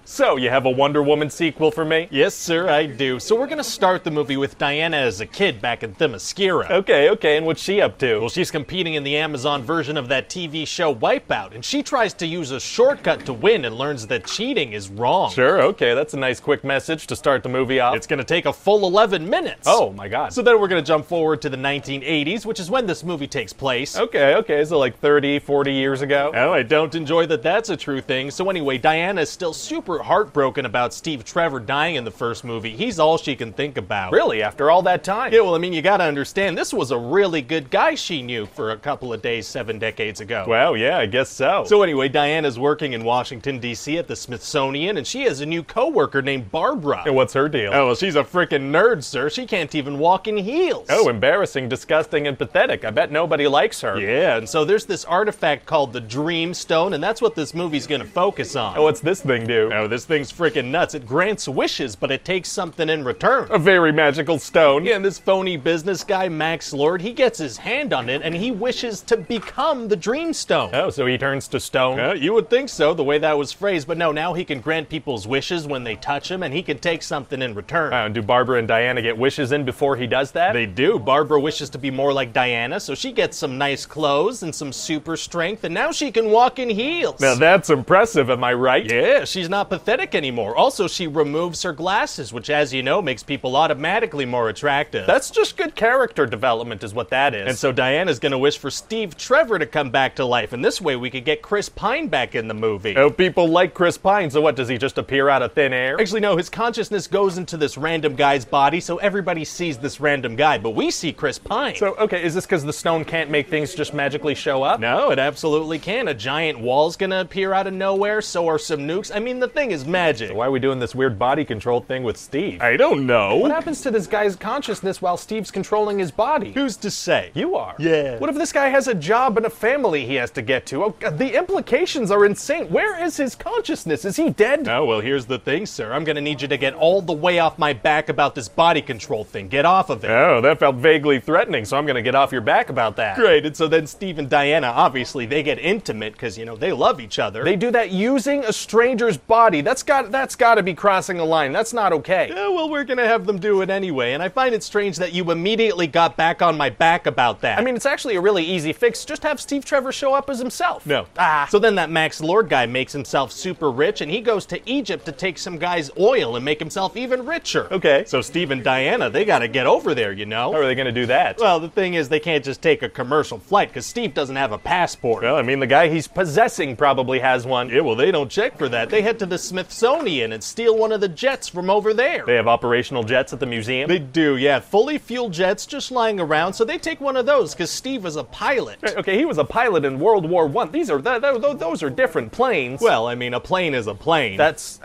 So, you have a Wonder Woman sequel for me? Yes, sir, I do. So we're gonna start the movie with Diana as a kid back in Themyscira. Okay, and what's she up to? Well, she's competing in the Amazon version of that TV show Wipeout, and she tries to use a shortcut to win and learns that cheating is wrong. Sure, okay, that's a nice quick message to start the movie off. It's gonna take a full 11 minutes. Oh my god. So then we're gonna jump forward to the 1980s, which is when this movie takes place. Okay, so like 30, 40 years ago? Oh, I don't enjoy that that's a true thing. So anyway, Diana is still super heartbroken about Steve Trevor dying in the first movie. He's all she can think about. Really? After all that time? Yeah, well, I mean, you gotta understand, this was a really good guy she knew for a couple of days 7 decades ago. Well, yeah, I guess so. So anyway, Diana's working in Washington, D.C. at the Smithsonian, and she has a new coworker named Barbara. And what's her deal? Oh, well, she's a frickin' nerd, sir. She can't even walk in heels. Oh, embarrassing, disgusting, and pathetic. I bet nobody likes her. Yeah, and so there's this artifact called the Dream Stone, and that's what this movie's gonna focus on. Oh, what's this thing do? Oh, this thing's frickin' nuts. It grants wishes, but it takes something in return. A very magical stone. Yeah, and this phony business guy, Max Lord, he gets his hand on it, and he wishes to become the Dream Stone. Oh, so he turns to stone? You would think so, the way that was phrased, but no, now he can grant people's wishes when they touch him, and he can take something in return. And do Barbara and Diana get wishes in before he does that? They do. Barbara wishes to be more like Diana, so she gets some nice clothes and some super strength, and now she can walk in heels. Now that's impressive, am I right? Yeah, she's not pathetic anymore. Also, she removes her glasses, which, as you know, makes people automatically more attractive. That's just good character development is what that is. And so Diana's gonna wish for Steve Trevor to come back to life, and this way we could get Chris Pine back in the movie. Oh, people like Chris Pine, so what, does he just appear out of thin air? Actually, no, his consciousness goes into this random guy's body, so everybody sees this random guy, but we see Chris Pine. So, okay, is this because the stone can't make things just magically show up? No, it absolutely can. A giant wall's gonna appear out of nowhere, so are some nukes. I mean, the thing is magic. So why are we doing this weird body control thing with Steve? I don't know. What happens to this guy's consciousness while Steve's controlling his body? Who's to say? You are. Yeah. What if this guy has a job and a family he has to get to? Oh, God, the implications are insane. Where is his consciousness? Is he dead? Oh, well, here's the thing, sir. I'm gonna need you to get all the way off my back about this body control thing. Get off of it. Oh, that felt vaguely threatening, so I'm gonna get off your back about that. Great, and so then Steve and Diana, obviously, they get intimate because, you know, they love each other. They do that using a stranger's body. That's got to be crossing a line. That's not okay. Yeah, well, we're gonna have them do it anyway, and I find it strange that you immediately got back on my back about that. I mean, it's actually a really easy fix. Just have Steve Trevor show up as himself. No. So then that Max Lord guy makes himself super rich, and he goes to Egypt to take some guy's oil and make himself even richer. Okay. So Steve and Diana, they gotta get over there, you know? How are they gonna do that? Well, the thing is, they can't just take a commercial flight, because Steve doesn't have a passport. Well, I mean, the guy he's possessing probably has one. Yeah, well, they don't check for that. They head to the Smithsonian and steal one of the jets from over there. They have operational jets at the museum? They do, yeah. Fully fueled jets just lying around, so they take one of those, because Steve is a pilot. Okay, he was a pilot in World War I. Those are different planes. Well, I mean, a plane is a plane.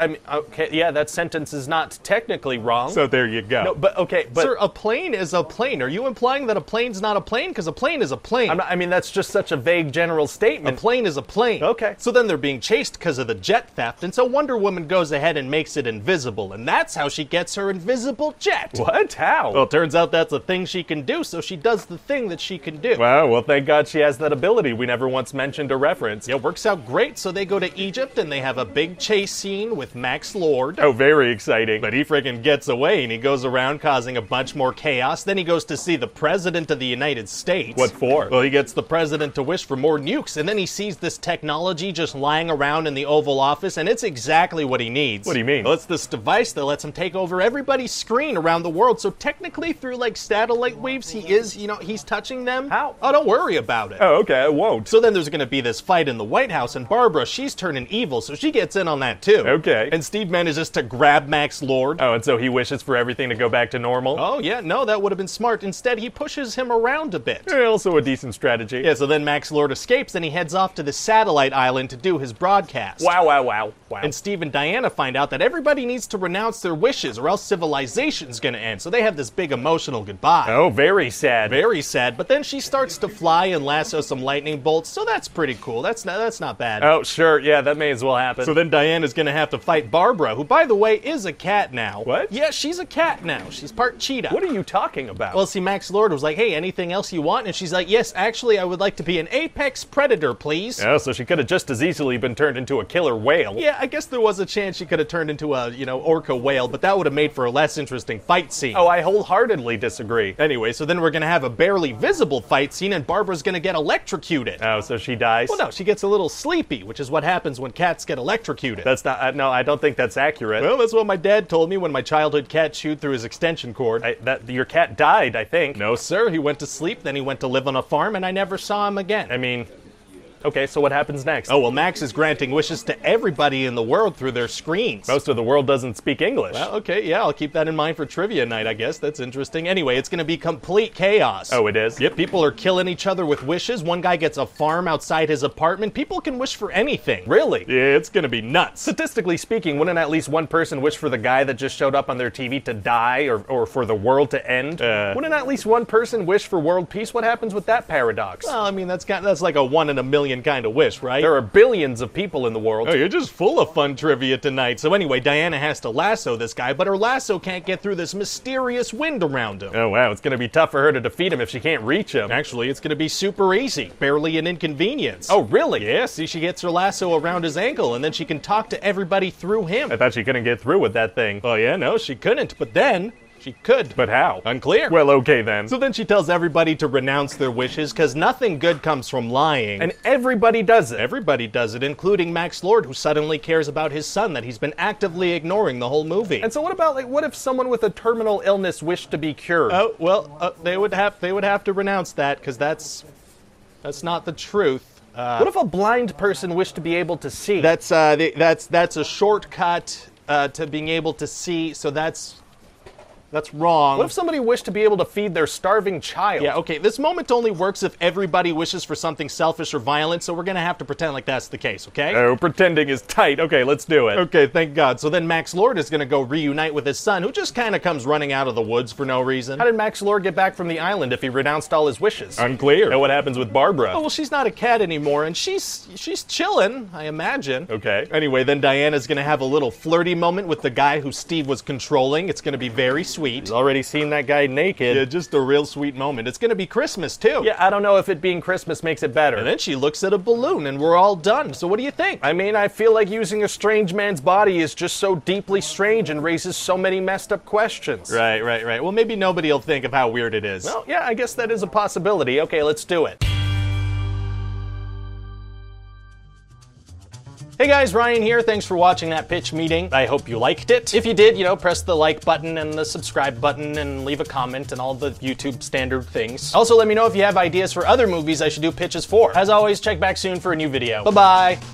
Okay, yeah, that sentence is not technically wrong. So there you go. No, but Sir, a plane is a plane. Are you implying that a plane's not a plane? Because a plane is a plane. That's just such a vague general statement. A plane is a plane. Okay. So then they're being chased because of the jet theft, and so Wonder Woman goes ahead and makes it invisible, and that's how she gets her invisible jet. What? How? Well, it turns out that's a thing she can do, so she does the thing that she can do. Well, thank God she has that ability we never once mentioned or referenced. Yeah, it works out great, so they go to Egypt, and they have a big chase scene with Max Lord. Oh, very exciting. But he friggin' gets away, and he goes around causing a bunch more chaos. Then he goes to see the President of the United States. What for? Well, he gets the President to wish for more nukes, and then he sees this technology just lying around in the Oval Office, and it's exactly what he needs. What do you mean? Well, it's this device that lets him take over everybody's screen around the world, so technically through, like, satellite waves, he's touching them. How? Oh, don't worry about it. Oh, okay, I won't. So then there's gonna be this fight in the White House, and Barbara, she's turning evil, so she gets in on that too. Okay. And Steve manages to grab Max Lord. Oh, and so he wishes for everything to go back to normal? Oh, yeah, no, that would have been smart. Instead, he pushes him around a bit. Also a decent strategy. Yeah, so then Max Lord escapes, and he heads off to the satellite island to do his broadcast. Wow. And Steve and Diana find out that everybody needs to renounce their wishes, or else civilization's gonna end. So they have this big emotional goodbye. Oh, very sad. Very sad. But then she starts to fly and lasso some lightning bolts, so that's pretty cool. That's not bad. Oh, sure, yeah, that may as well happen. So then Diana's gonna have to fight Barbara, who, by the way, is a cat now. What? Yeah, she's a cat now. She's part cheetah. What are you talking about? Well, see, Max Lord was like, hey, anything else you want? And she's like, yes, actually, I would like to be an apex predator, please. Oh, so she could have just as easily been turned into a killer whale. Yeah, I guess there was a chance she could have turned into a, orca whale, but that would have made for a less interesting fight scene. Oh, I wholeheartedly disagree. Anyway, so then we're gonna have a barely visible fight scene, and Barbara's gonna get electrocuted. Oh, so she dies? Well, no, she gets a little sleepy, which is what happens when cats get electrocuted. That's not, no, I don't think that's accurate. Well, that's what my dad told me when my childhood cat chewed through his extension cord. Your cat died, I think. No, sir, he went to sleep, then he went to live on a farm, and I never saw him again. I mean, okay, so what happens next? Oh, well, Max is granting wishes to everybody in the world through their screens. Most of the world doesn't speak English. Well, okay, yeah, I'll keep that in mind for trivia night, I guess. That's interesting. Anyway, it's going to be complete chaos. Oh, it is? Yep, people are killing each other with wishes. One guy gets a farm outside his apartment. People can wish for anything. Really? Yeah, it's going to be nuts. Statistically speaking, wouldn't at least one person wish for the guy that just showed up on their TV to die or for the world to end? Wouldn't at least one person wish for world peace? What happens with that paradox? Well, I mean, that's like a 1 in a million kind of wish, right? There are billions of people in the world. Oh, you're just full of fun trivia tonight. So anyway, Diana has to lasso this guy, but her lasso can't get through this mysterious wind around him. Oh, wow. It's going to be tough for her to defeat him if she can't reach him. Actually, it's going to be super easy. Barely an inconvenience. Oh, really? Yeah, see, she gets her lasso around his ankle, and then she can talk to everybody through him. I thought she couldn't get through with that thing. Oh, yeah, no, she couldn't. But then she could. But how? Unclear. Well, okay then. So then she tells everybody to renounce their wishes, because nothing good comes from lying. And everybody does it. Everybody does it, including Max Lord, who suddenly cares about his son that he's been actively ignoring the whole movie. And so what about, what if someone with a terminal illness wished to be cured? Oh, well, they would have to renounce that, because that's not the truth. What if a blind person wished to be able to see? That's a shortcut to being able to see, so that's wrong. What if somebody wished to be able to feed their starving child? Yeah, okay, this moment only works if everybody wishes for something selfish or violent, so we're gonna have to pretend like that's the case, okay? Oh, pretending is tight. Okay, let's do it. Okay, thank God. So then Max Lord is gonna go reunite with his son, who just kinda comes running out of the woods for no reason. How did Max Lord get back from the island if he renounced all his wishes? Unclear. And what happens with Barbara? Oh, well, she's not a cat anymore, and she's chilling, I imagine. Okay. Anyway, then Diana's gonna have a little flirty moment with the guy who Steve was controlling. It's gonna be very sweet. He's already seen that guy naked. Yeah, just a real sweet moment. It's gonna be Christmas, too. Yeah, I don't know if it being Christmas makes it better. And then she looks at a balloon, and we're all done. So what do you think? I mean, I feel like using a strange man's body is just so deeply strange and raises so many messed up questions. Right. Well, maybe nobody will think of how weird it is. Well, yeah, I guess that is a possibility. Okay, let's do it. Hey guys, Ryan here. Thanks for watching that pitch meeting. I hope you liked it. If you did, press the like button and the subscribe button and leave a comment and all the YouTube standard things. Also, let me know if you have ideas for other movies I should do pitches for. As always, check back soon for a new video. Bye-bye.